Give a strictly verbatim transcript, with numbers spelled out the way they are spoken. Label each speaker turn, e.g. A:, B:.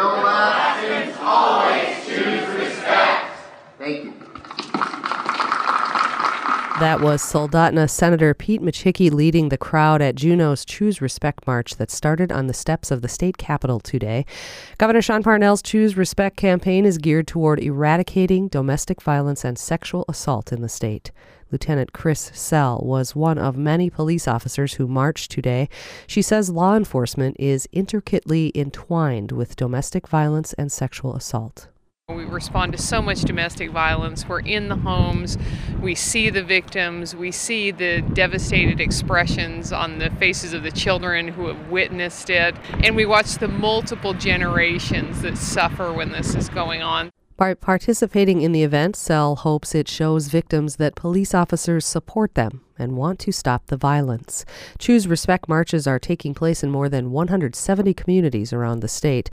A: elections always choose respect. Thank you.
B: That was Soldotna Senator Pete Micciche leading the crowd at Juneau's Choose Respect March that started on the steps of the state capitol today. Governor Sean Parnell's Choose Respect campaign is geared toward eradicating domestic violence and sexual assault in the state. Lieutenant Chris Sell was one of many police officers who marched today. She says law enforcement is intricately entwined with domestic violence and sexual assault.
C: We respond to so much domestic violence. We're in the homes. We see the victims. We see the devastated expressions on the faces of the children who have witnessed it. And we watch the multiple generations that suffer when this is going on.
B: By participating in the event, Sell hopes it shows victims that police officers support them and want to stop the violence. Choose Respect marches are taking place in more than one hundred seventy communities around the state.